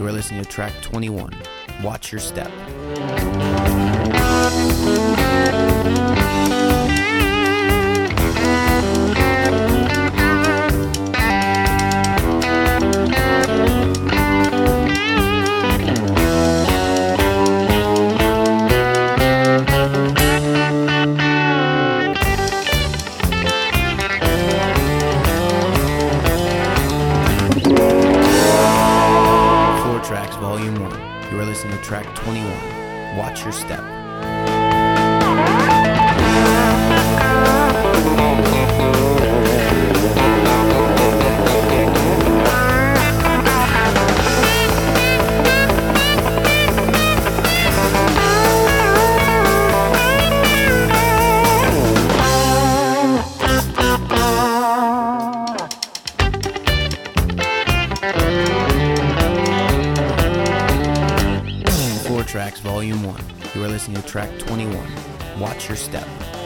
You are listening to track 21, Watch Your Step. Volume 1. You are listening to track 21, Watch Your Step. Tracks Volume 1. You are listening to track 21, Watch Your Step.